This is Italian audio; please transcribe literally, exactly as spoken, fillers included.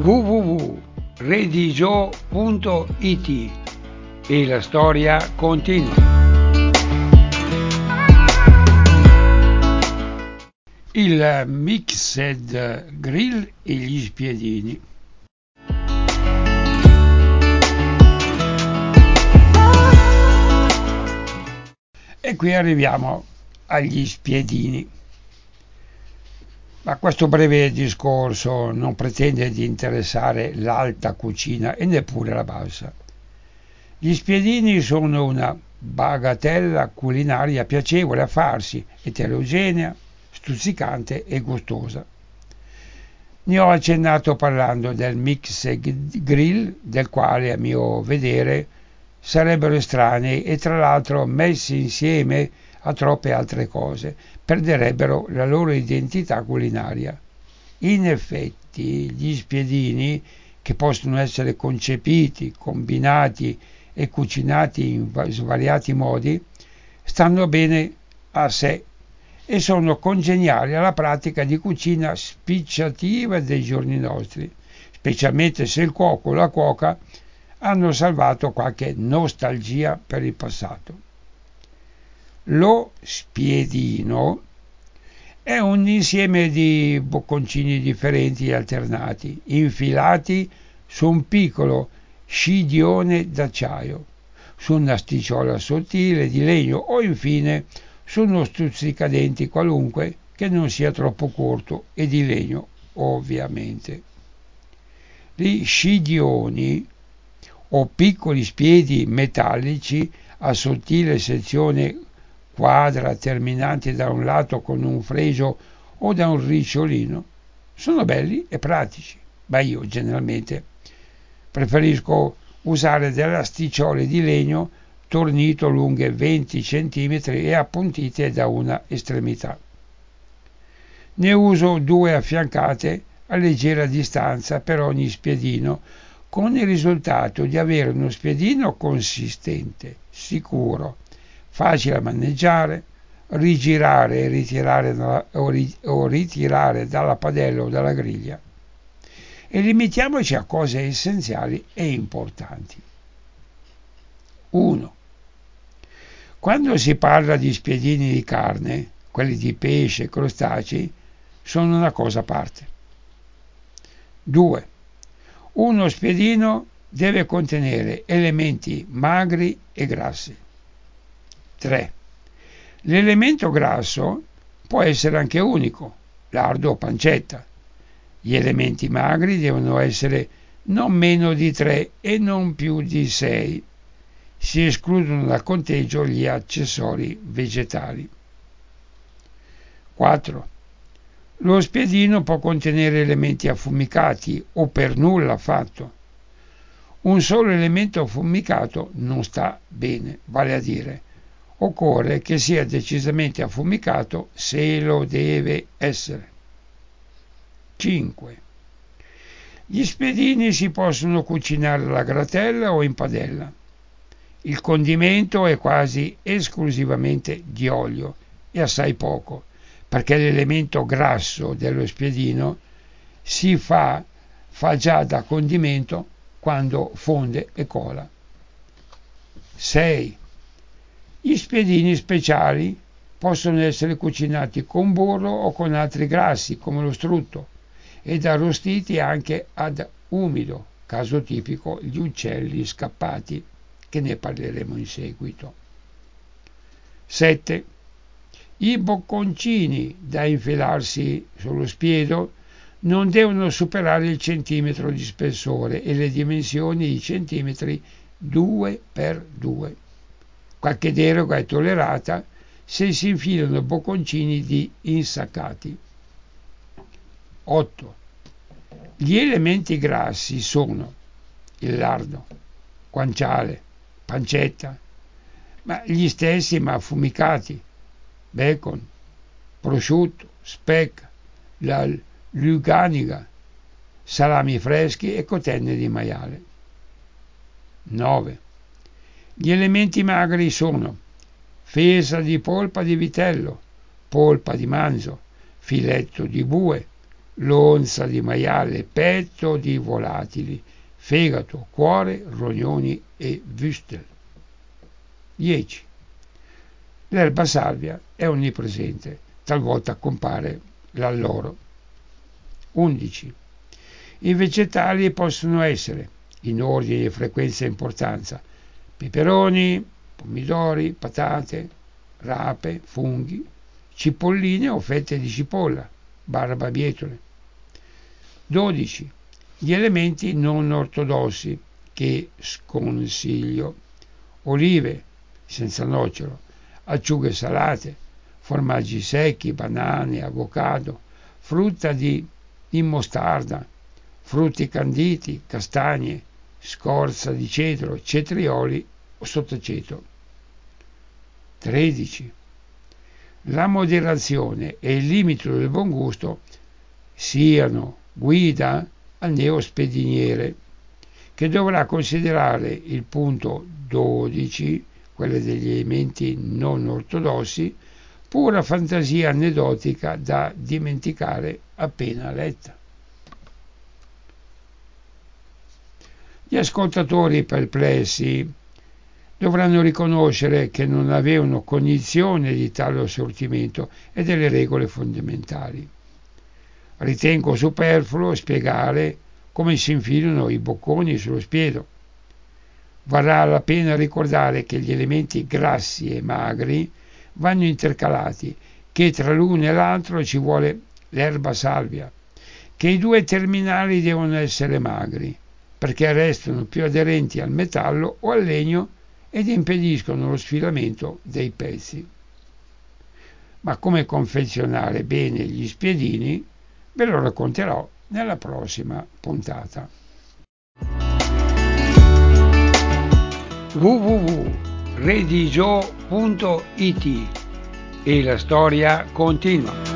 w w w punto redigio punto it e la storia continua. Il Mixed Grill e gli spiedini. E qui arriviamo agli spiedini. Ma questo breve discorso non pretende di interessare l'alta cucina e neppure la bassa. Gli spiedini sono una bagatella culinaria piacevole a farsi, eterogenea, stuzzicante e gustosa. Ne ho accennato parlando del Mixed Grill, del quale a mio vedere sarebbero estranei e tra l'altro messi insieme a troppe altre cose perderebbero la loro identità culinaria. In effetti gli spiedini, che possono essere concepiti, combinati e cucinati in svariati modi, stanno bene a sé e sono congeniali alla pratica di cucina spicciativa dei giorni nostri, specialmente se il cuoco o la cuoca hanno salvato qualche nostalgia per il passato. Lo spiedino è un insieme di bocconcini differenti e alternati, infilati su un piccolo scidione d'acciaio, su una sticiola sottile di legno o infine su uno stuzzicadenti qualunque che non sia troppo corto e di legno, ovviamente. Gli scidioni o piccoli spiedi metallici a sottile sezione quadra terminanti da un lato con un fregio o da un ricciolino sono belli e pratici, ma io generalmente preferisco usare delle asticciole di legno tornito lunghe venti centimetri e appuntite da una estremità. Ne uso due affiancate a leggera distanza per ogni spiedino, con il risultato di avere uno spiedino consistente, sicuro, facile da maneggiare, rigirare e ritirare dalla, o, ri, o ritirare dalla padella o dalla griglia. E limitiamoci a cose essenziali e importanti. uno. Quando si parla di spiedini di carne, quelli di pesce e crostacei sono una cosa a parte. due. Uno spiedino deve contenere elementi magri e grassi. tre. L'elemento grasso può essere anche unico, lardo o pancetta. Gli elementi magri devono essere non meno di tre e non più di sei. Si escludono dal conteggio gli accessori vegetali. quattro. Lo spiedino può contenere elementi affumicati o per nulla affatto. Un solo elemento affumicato non sta bene, vale a dire, occorre che sia decisamente affumicato se lo deve essere. cinque. Gli spiedini si possono cucinare alla gratella o in padella. Il condimento è quasi esclusivamente di olio e assai poco, perché l'elemento grasso dello spiedino si fa, fa già da condimento quando fonde e cola. sei. Gli spiedini speciali possono essere cucinati con burro o con altri grassi, come lo strutto, ed arrostiti anche ad umido, caso tipico gli uccelli scappati, che ne parleremo in seguito. sette. I bocconcini da infilarsi sullo spiedo non devono superare il centimetro di spessore e le dimensioni di centimetri due per due. Qualche deroga è tollerata se si infilano bocconcini di insaccati. otto. Gli elementi grassi sono il lardo, guanciale, pancetta, ma gli stessi ma affumicati, bacon, prosciutto, speck, la luganiga, salami freschi e cotenne di maiale. nove. Gli elementi magri sono fesa di polpa di vitello, polpa di manzo, filetto di bue, l'onza di maiale, petto di volatili, fegato, cuore, rognoni e würstel. dieci. L'erba salvia è onnipresente, talvolta compare l'alloro. undici. I vegetali possono essere, in ordine di frequenza e importanza, peperoni, pomidori, patate, rape, funghi, cipolline o fette di cipolla, barbabietole. dodici. Gli elementi non ortodossi che sconsiglio: olive senza nocciolo, acciughe salate, formaggi secchi, banane, avocado, frutta di, di mostarda, frutti canditi, castagne, scorza di cedro, cetrioli o sottoceto. tredici. La moderazione e il limite del buon gusto siano guida al neospediniere, che dovrà considerare il punto dodici, quelle degli elementi non ortodossi, pura fantasia aneddotica da dimenticare appena letta. Gli ascoltatori perplessi dovranno riconoscere che non avevano cognizione di tale assortimento e delle regole fondamentali. Ritengo superfluo spiegare come si infilano i bocconi sullo spiedo. Varrà la pena ricordare che gli elementi grassi e magri vanno intercalati, che tra l'uno e l'altro ci vuole l'erba salvia, che i due terminali devono essere magri, perché restano più aderenti al metallo o al legno ed impediscono lo sfilamento dei pezzi. Ma come confezionare bene gli spiedini ve lo racconterò nella prossima puntata. w w w punto redigio punto it e la storia continua.